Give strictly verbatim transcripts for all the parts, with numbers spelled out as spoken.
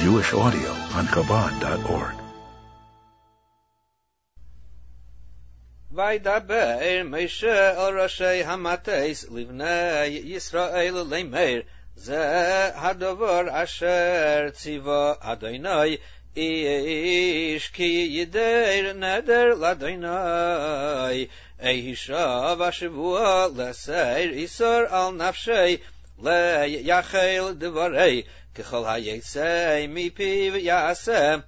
Jewish audio on Chabad dot org. Vaydaber Moshe el Roshei Hamateis Livnei Yisrael Leimeir Ze Hadavar Asher Tziva Adonai Ish Ki Yideir Neder Ladonai Ehishav Ashavua Leseir Isar Al Nafshei Le Yachel Devarei Kechol Hayesei Mipiv Yaseh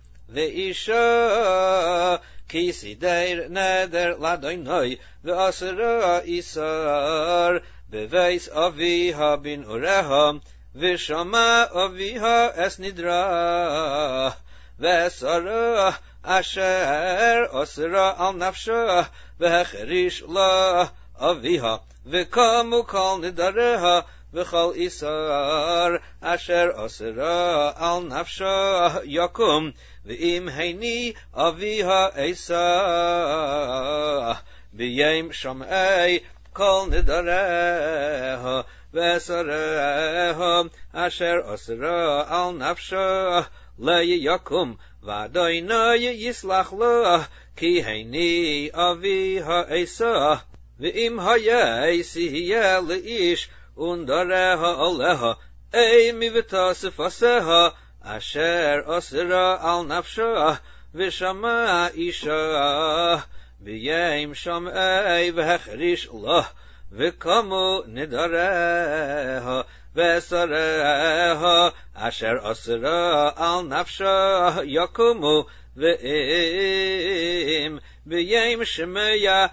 Veisha Ki Sideir Neder Ladonai Ve'asera Isar Beveis Aviha bin Ureha Vishama Aviha Es Nidra Ve'asara Asher Asera Al Nafsha Ve'echerish La Aviha Ve'kamu Kal Nidareha V'chal Isar Asher Asera Al Nafsha Yakum V'im Heini Aviha Esa B'yem Sham'ei Kol Nidareha V'esareha Asher Asera Al Nafsha Le Yakum V'adonai Yislach Lo Ki Heini Aviha Esa V'im Hayei Sihiyeh Le'ish Undareha Aleha Ei Mivita Sifaseha Asher Asera Al Nafsha V'shama Isha B'yem Sham'ei V'hechrish Lah V'kamu Nidareha V'esareha Asher Asera Al Nafsha Yakumu V'im B'yem Shemeya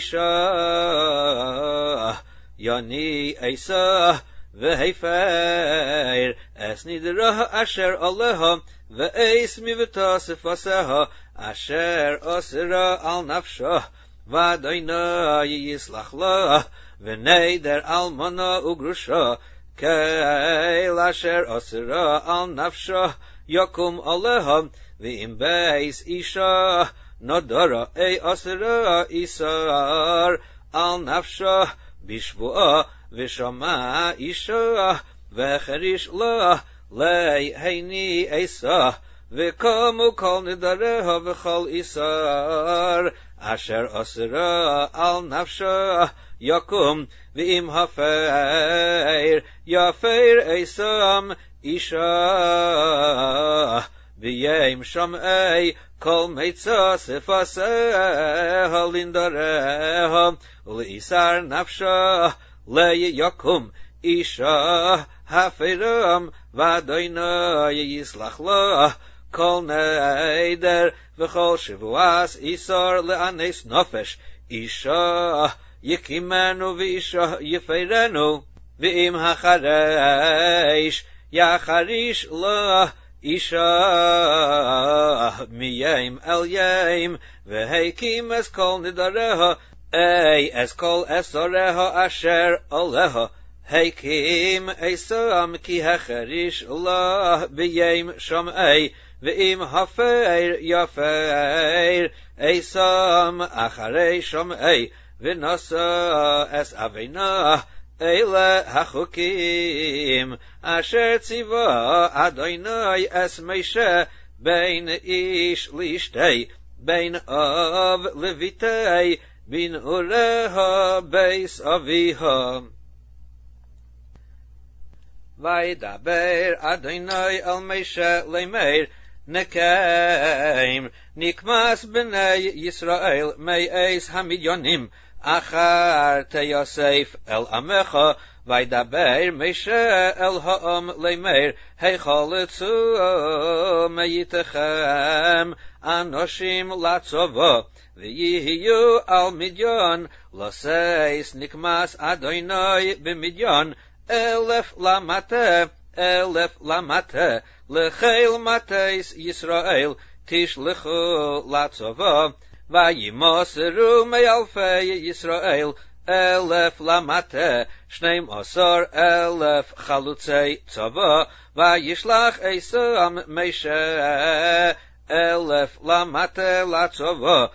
Isha Yani Esa V'hefer Es Nidraha Asher Aleha V'eis Mivita Sifaseha Asher Asera Al Nafsha V'adonai Yislach La V'neider Almana Ugrusha Keil Asher Asera Al Nafsha Yakum Aleha V'im Beis Isha Nadara Ei Asera Isar Al Nafsha Bishvua V'shama Isha V'cherish La Lei Heini Esa V'kamu Kol Nidareha V'chal Isar Asher Asera Al Nafsha Yakum V'im Hafeir Yafeir Esam Isha B'yem Sham'ei Kol Meitza Sifaseha Lindareha U'isar Nafsha Le Yakum Isha Hafeiram V'adonai Yislach La Kol Neider V'chol Shivuas Isar Le'anes Nofesh Isha Yikimenu V'isha Yifeirenu V'im Hachareish Yacharish La Isha Miyem El Yem V'heikim Es Kol Nidareha Ei Es Kol Esoreha Asher Aleha Heikim Esam Ki Hecherish La B'yem Sham'ei V'im Hafeir Yafeir Esam Acharei Sham'ei V'nasa Es Avena Eile Hachukim Asher Tziva Adonai Es Moshe Bein Ish Lishtei Bein Av Levitei Bin Ureha Beis Aviha Vaydaber Adonai El Moshe Leimeir Nekeim Nikmas B'nei Yisrael Me'eis Hamidyonim Achar Teyosef El Amecha Vaydaber Moshe El Ha'am Leimeir Heichalitzu Meyitechem Anoshim Latzova V'yihiyu Al Midyon Loseis Nikmas Adonai B'Midyon Elef Lamate Elef Lamate Lecheil Mateis Yisrael Tishlechu Latzova Vayimoseru Me'alfei Yisrael Elef Lamate Shneim Osor Elef Chalutzei Tzava Vayishlach Esam Moshe Elef Lamate Latzova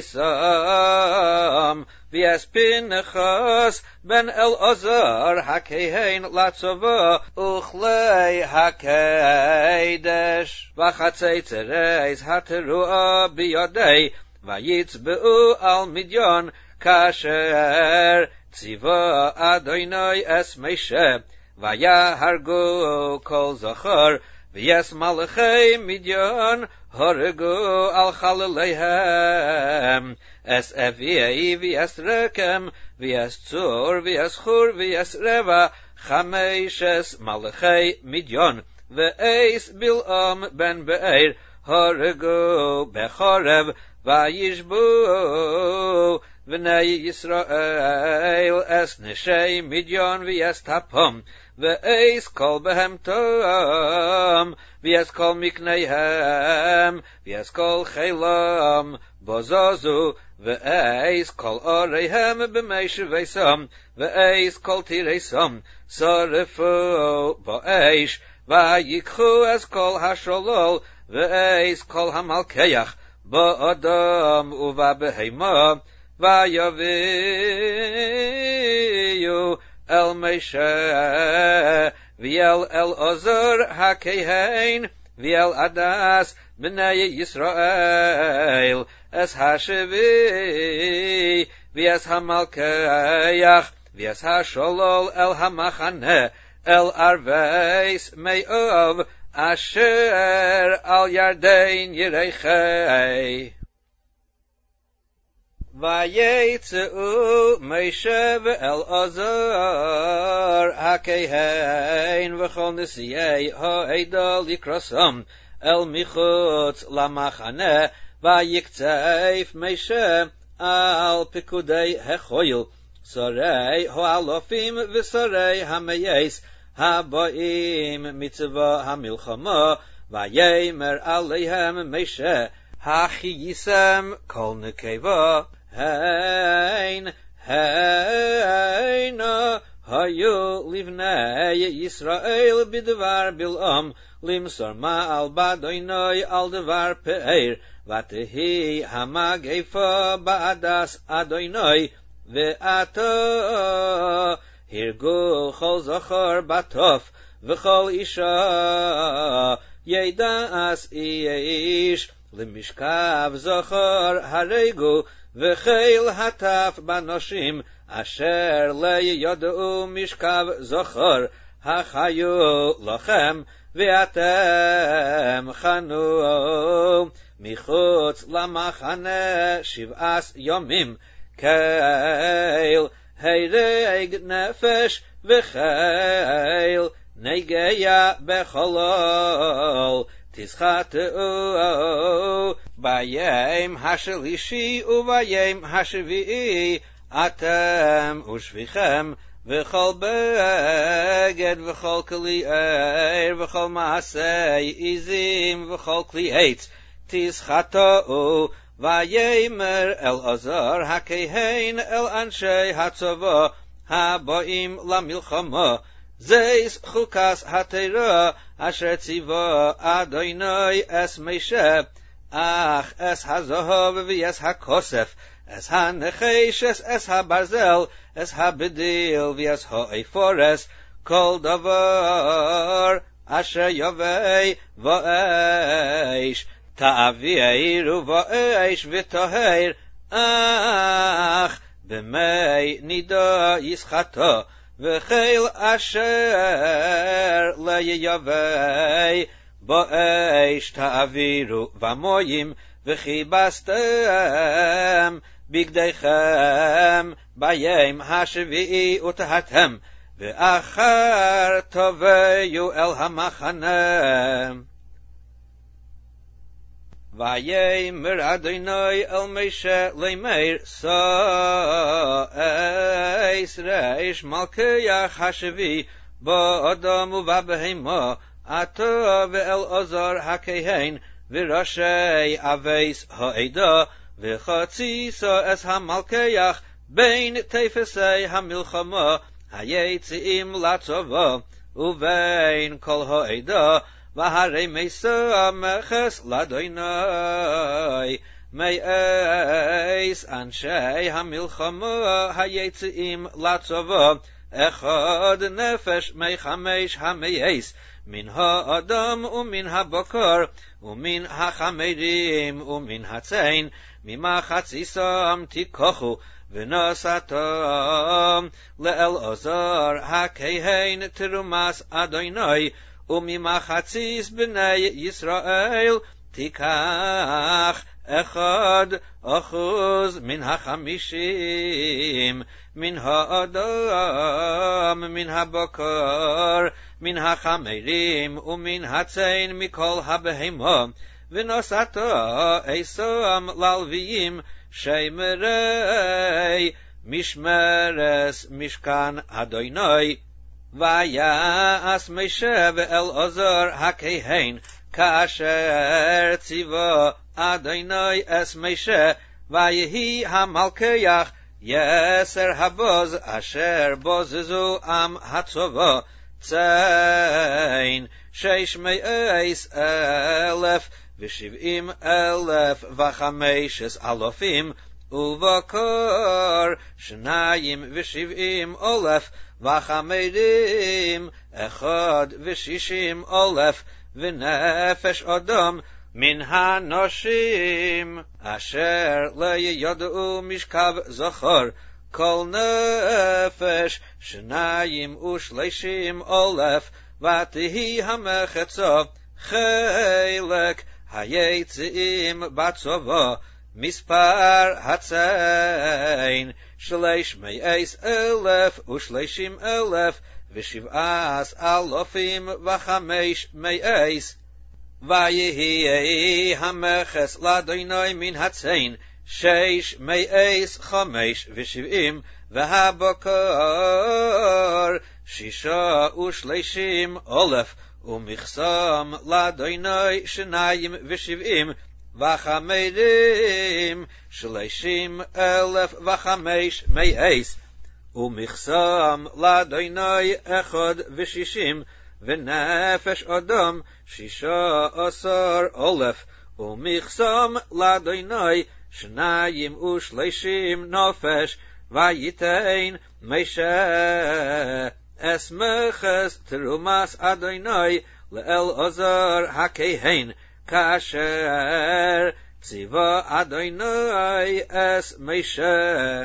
Esam V'es Pinchas ben Elazar Hakehen Latzava Uchlei Hakedesh וחצוצרס התרועה בידי, ויצבעו על מדיין, כאשר ציווה אדוני אס משה, ויהרגו כל זכר, ויס מלכי מדיין הרגו על חלליהם, אס אביי ויס רקם, ויס צור, ויס חור, ויס רבע, חמשס מלכי מדיין, ואיס בלעם בן באר, הרגו בחורב, וישבו בני ישראל אס נשי מדיין ויס טפם, ואיס כל בהמתם, ויס כל מקניהם, ויס כל חילם בוזזו, ואיס כל אוריהם במי שביסם, ואיס כל תירסם שרפו באש, ויקחו אס כל השולול, ואיס כל המלכיח באדם ובבהמה, ויביאו אל משה ואל אלעזר הכהן ואל הדס בני ישראל אס השבי ואס המלכיח ואס השולול אל המחנה אל ערבייס מאוב אשר על ירדן ירחי. ויצאו משה ואלעזר הכהן וכל נשיאי העדה לקרוסם אל מחוץ למחנה, ויקצף משה על פקודי החויל, שרי האלופים ושרי המייס הבאים מצבא המלחמה, ויאמר עליהם משה, הכייסם כל נקבה, הן הנה היו לבני ישראל בדבר בלעם, למסור מעל באדוני על דבר פאר, ותהי המגפה בעדס אדוני, ועתה הרגו כל זכר בטוף, וכל אישה ידעס איש, למשכב זכר הרגו, וחיל הטף בנשים, אשר ליודעו משכב זכר, החיו לכם, ואתם חנו מחוץ למחנה שבעס יומים, קיל הרג נפש וחיל נגע בחולל, תסחטו ביום השלישי וביום השביעי, אתם ושביכם וכל בגד וכל כלי ער וכל מעשי עזים וכל כלי עץ, תסחטו. ויאמר אלעזר הכהן אל אנשי הצבא הבאים למלחמה, זיס חוקס התורה אשר ציווה אדוני אס משה, אך אס הזהב ואס הכוסף, אס הנחש, אס הברזל, אס הבדיל ואס האפורס, כל דבר אשר יביא ואש, תעבירו ואש וטהר, אך במי נידה יסחטו, וחיל אשר ליביא באש תעבירו ומוים, וכיבסתם בגדיכם ביום השביעי וטהרתם, ואחר תביאו אל המחנה. ויאמר אדוני אל משה לאמר, שא אס ריש מלכיח השבי באדם ובבהמה, אתה ואלעזר הכהן וראשי אבייס העדה, וחציסו אס המלכיח בין תפסי המלחמה היציאים לצבא, ובין כל העדה, והרי מסע מכס לאדוני מאייס אנשי המלחמה היציאים לצבא, אחד נפש מחמש המייס מן האדם ומן הבקר ומן החמרים ומן הצאן ממחציתם תיקחו ונשאתם לאלעזר הכהן תרומס אדוני וממחציס בני ישראל תיקח אחד אחוז מן החמישים מן האדם מן הבקר מן החמרים ומן הצאן מכל הבהמה ונשאת עשם ללוויים שמרי משמרס משכן אדוני ויעש משה ואלעזר הכהן כאשר ציווה אדוני אס משה ויהי המלכיח יסר הבוז אשר בוזזו עם הצבא צאן שש מאות אלף ושבעים אלף וחמש אלפים ובקר שניים ושבעים אלף וחמרים אחד ושישים אלף ונפש אדם מן האנשים אשר לא ידעו משכב זכר כל נפש שניים ושלושים אלף ותהי המחצה חלק היצאים בצבא מספר הצאן שלוש מאות אלף ושלושים אלף ושבעת אלפים וחמש מאות ויהי המכס לאדוני מן הצאן שש מאות חמש ושבעים והבקר שישה ושלושים אלף ומכסם לאדוני שניים ושבעים וחמרים שלושים אלף וחמש מאות ומכסם לאדוני אחד ושישים ונפש אדם שישה עשר אלף ומכסם לאדוני שניים ושלושים נפש ויתן משה אס מכס תרומס אדוני לאלעזר הכהן כאשר ציווה אדוני אס משה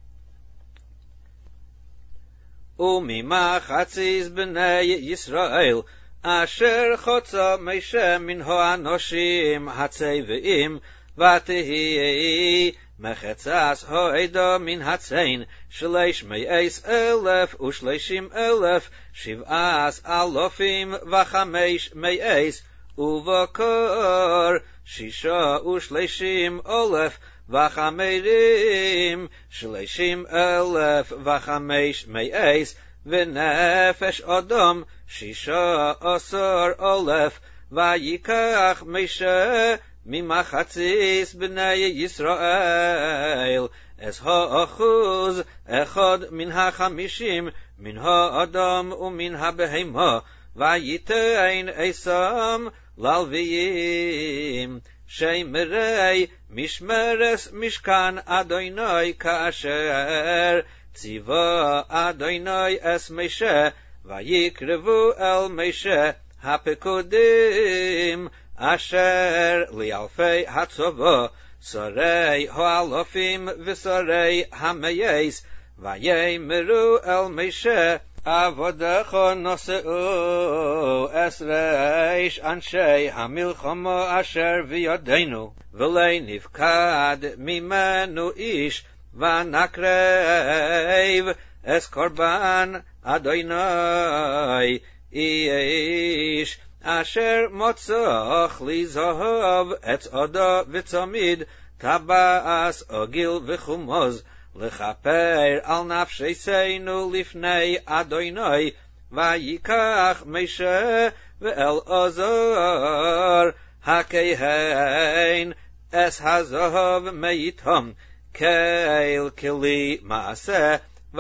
וממחציס בני ישראל אשר חוצה משה מן האנשים הצבעים ותהי מחצס העדה מן הצאן שלוש מאות אלף ושלושים אלף שבעת אלפים וחמש מאות ובקר שישה ושלושים אלף וחמרים שלושים אלף וחמש מאות ונפש אדם שישה עשר אלף ויקח משה ממחציס בני ישראל אס האחוז אחד מן החמישים מן האדם ומן הבהמה ויתן עשם ללוויים שמרי משמרס משכן אדוני כאשר ציווה אדוני אס משה ויקרבו אל משה הפקודים אשר לאלפי הצבא שרי האלפים ושרי המאות ויאמרו אל משה עבדך נשאו עשריש אנשי המלחמה אשר בידינו ולא נפקד ממנו איש ונקרב אס קורבן אדוני איש אשר מוצח לי זהב אצעדה וצמיד טבעס עגיל וחומוז לכפר על נפשנו לפני אדוני ויקח משה ואלעזר הכהן אס הזהב מאיתם כאל כלי מעשה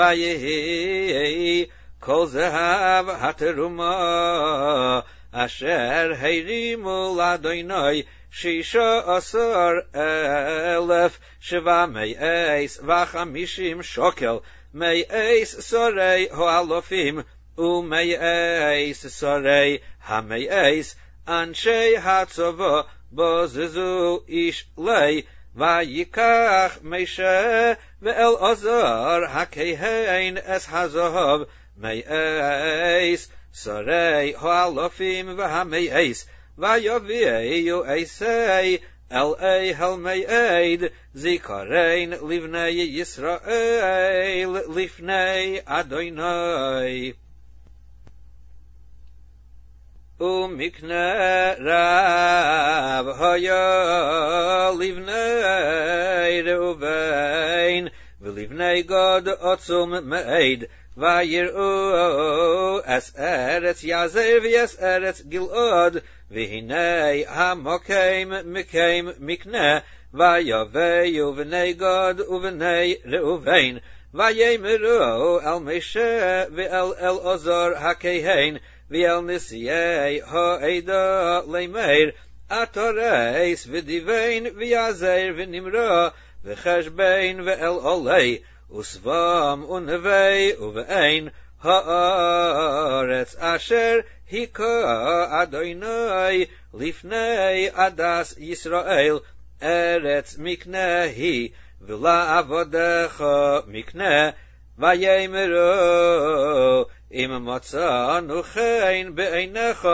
ויהי כל זהב התרומה אשר הרימו לאדוני שישה עשר אלף שבע מאות וחמישים שקל מאות שרי האלפים ומייס שרי המייס, אנשי הצבא בוזזו איש לי, ויקח משה ואלעזר הכהן אס הזהב, מייס שרי האלופים והמייס, ויביאו עשי אל אהל מייד, זיכרין לבני ישראל לפני אדוני. ומקנה רב היה לבני ראובן ולבני גד עצום מאוד, ויראו אס ארץ יעזר ואס ארץ גלעד, והנה המוקם מקם מקנה, ויביאו בני גד ובני ראובן, ויאמרו אל משה ואל אלעזר הכהן ואל נשיאי העדה לאמר, התורס ודיבן ויעזר ונמרא וחשבן ואל עולי וסבם ונבי ובאין הארץ אשר היכה אדוני לפני עדס ישראל, ארץ מקנה היא ולעבודך מקנה. ויאמרו אם מצאנו חן בעיניך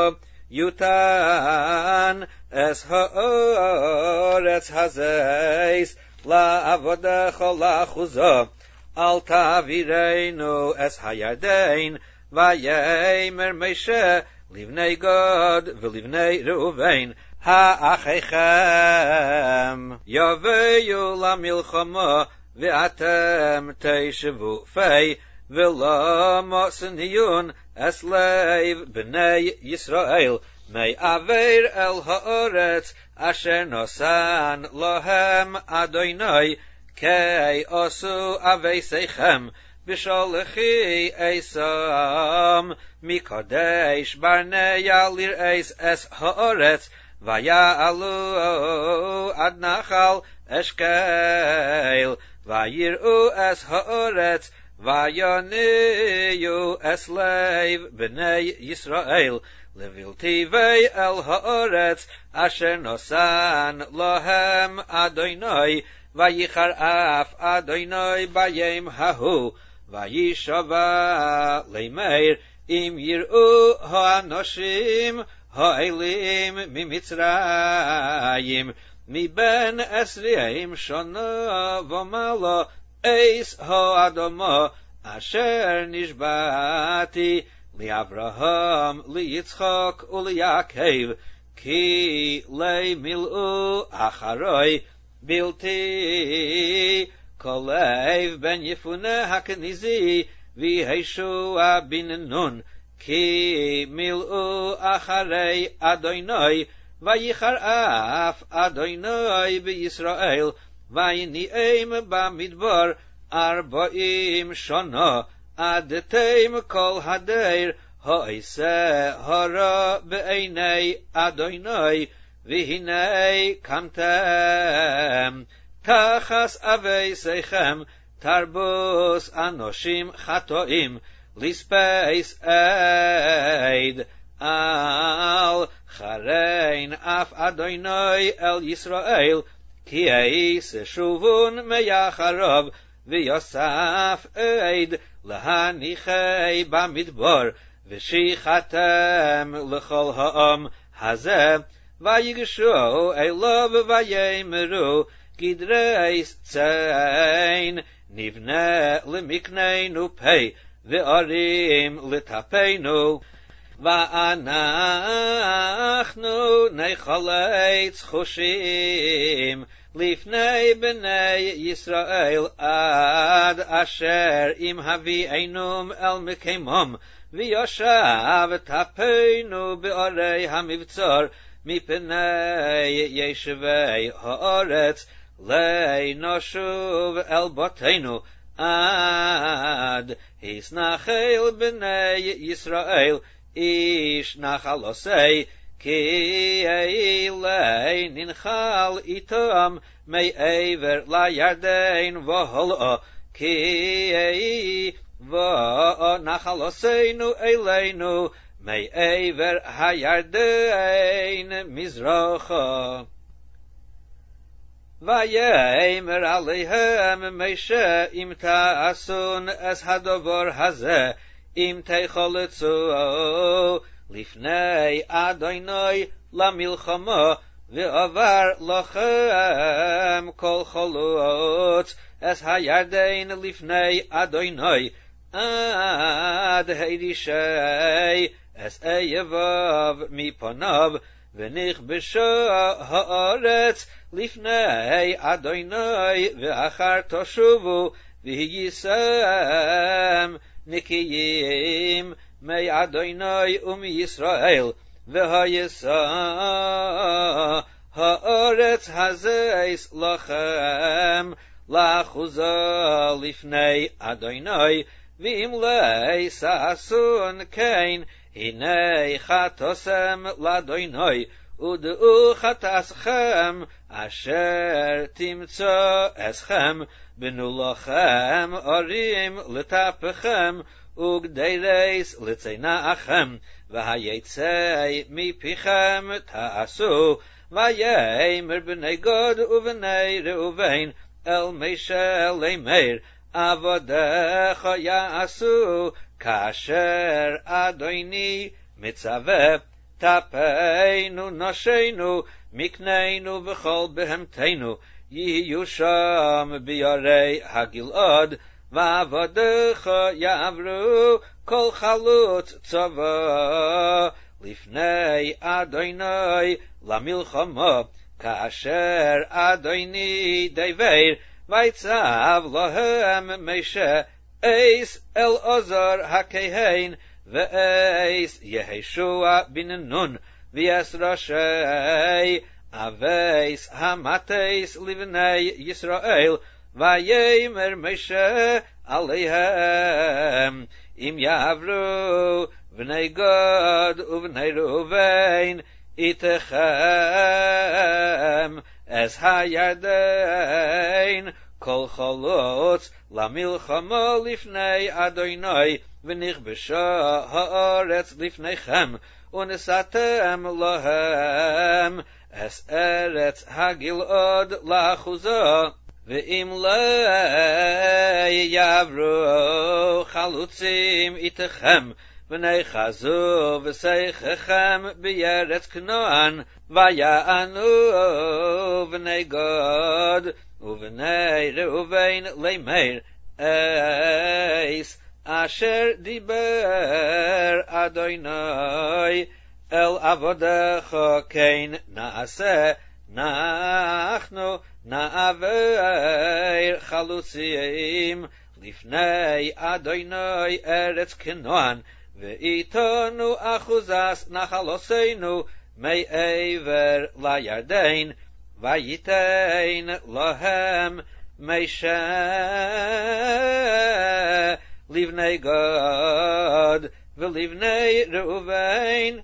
יותן אס הארץ הזייס לעבודך לאחוזו, אל תעבירנו אס הירדן. ויאמר משה לבני גד ולבני ראובן, האחיכם יביאו למלחמה ואתם תשבו פי, ולא מוסניון אס לב בני ישראל מעבר אל הארץ אשר נוסן להם אדוני, כי עשו אביסיכם בשולחי אסם מקדש ברניה לרעס אס הארץ, ויעלו עד נחל אשקל, ויראו אס הארץ, ויוניו אס לב בני ישראל לבלתי וי אל הארץ אשר נוסן להם אדוני. ויחר אף אדוני ביום ההוא, וישבע לאמר, אם יראו האנשים האלים ממצרים מבין עשרים שנה ומעלה, אס האדמה אשר נשבעתי לאברהם ליצחק וליעקב, כי למילאו אחרי בלתי כלב בן יפונה הכניזי וישוע בן נון, כי מילאו אחרי אדוני. ויחר אף אדוני בישראל, ויניאם במדבר ארבעים שנה, עד תם כל הדר העשה הרע בעיני אדוני. והנה קמתם תחס אביסיכם תרבוס אנושים חטאים לספייס עד על חרין אף אדוני אל ישראל, כי איס שובון מיחרב ויוסף עד להניחי במדבר, ושיחתם לכל העם הזה. ויגשו אליו ויאמרו, גדריס ציין נבנה למקננו פי, וערים לטפנו, ואנחנו נחלץ חושים לפני בני ישראל, עד אשר אם הביאינום אל מקומם, ויושב טפנו בערי המבצר, מפני ישבי הארץ, לנשוב אל בתינו, עד הסנחל בני ישראל איש נחל עושי, כי אלי ננחל איתם מעבר לירדן והלאה, כי v'nachaloseinu eleinu me'ever hayardein mizracha. Vayemer aleihem Moshe im ta'asun es hadovar hazeh im teicholetzu lifnei Adonai lamilchama ve'avar lachem kol cholot es hayardein lifnei Adonai ad heirishei es eyevav miponav v'nichbesha haaretz lifnei Adonai ve'achar toshuvu v'yisam nikiyim mei Adonai umi Yisrael v'hayisa haaretz hazeis lachem lachuza lifnei Adonai v'im leis asun kein hinei chatosem l'Adonai ud'u chataschem asher timtzo eschem benu lachem orim l'tapechem ugdeireis l'tzeinaachem v'hayetzei mipichem ta'asu v'yemer b'nei Gad u'b'nei Reuven el Moshe leimeir avodecha ya'asu kasher Adoni mitzaveh tapeinu nosheinu mikneinu v'chol behemteinu yiyu sham b'yarei hagilad v'avodecha ya'avru kol chalut tzava lifnei Adonai lamilchama kasher Adoni dever vaytzav lohem Moshe eis el ozar hakehein ve'eis Yeheshua bin Nun v'yes roshei aveis hamateis livnei Yisrael vayemer Moshe aleihem im yavru v'nei Gad u'v'nei Reuven itechem es hayardein kol cholotz lamilchama lifnei Adonai v'nichbesha haaretz lifneichem unesatem lahem es eretz hagilad lachuza v'im lei yavru chalutzim itechem v'nei chazu v'seichechem b'yeretz Knaan v'ya'anu v'nei Gad u'v'nei Reuven leimeir eis asher diber Adonai el avodecha kein naaseh nachnu na'aver chalutzim lifnei Adonai eretz Knaan ve'itonu achuzas nachaloseinu me'ever layardein vayitein lahem Moshe livnei Gad v'livnei Reuven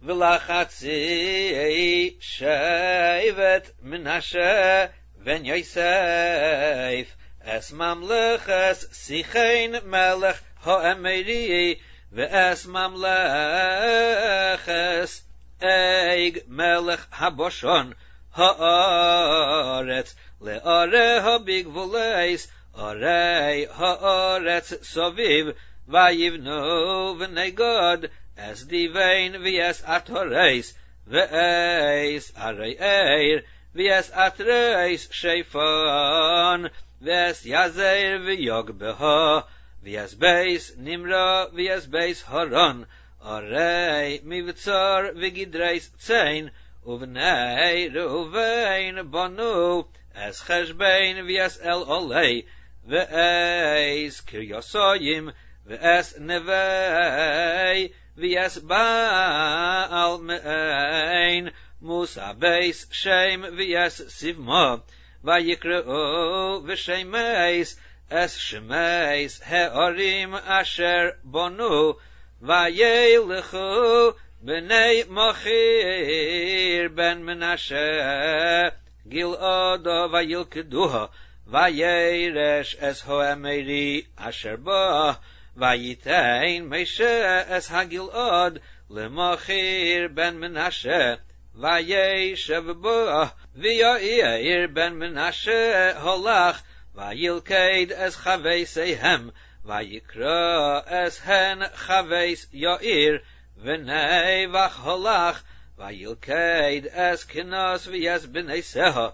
v'lachatzi shevet Menashe ben Yosef es mamleches sichein melech ha'emeri ve'es mamleches eig melech haboshon ha'aretz le'areh ha'bigvuleis arei ha'aretz soviv vayivnu v'nei Gad es divein v'yes atoreis v'eis arei eir v'yes atreis sheifon v'es yazer v'yog beha v'yes beis nimra v'yes beis haron arei mivtzar v'gidreis tzein uvnei Reuven banu es cheshbein v'yes el olei v'eis kiryosoyim v'es nevei v'yes baal me'ein musa beis shem v'yes sivma v'yikreu v'shemeis es shemeis he'orim asher bonu v'yelechu b'nei Machir ben Menashe Gil'ado v'yilkeduha v'yeresh es ho'emeri asher ba Vayitain Moshe es Hagilad Lemachir ben Menashe Vayeshev bo V'Yair ben Menashe Holach Vayilkeid es Chaveisehem Vayikra es hen Chaveis Yair V'Nevach Holach Vayilkeid es Kinos V'Yes B'nei Seha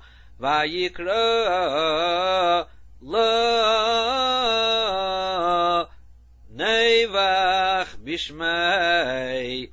Vayikra La Nevach Bishmei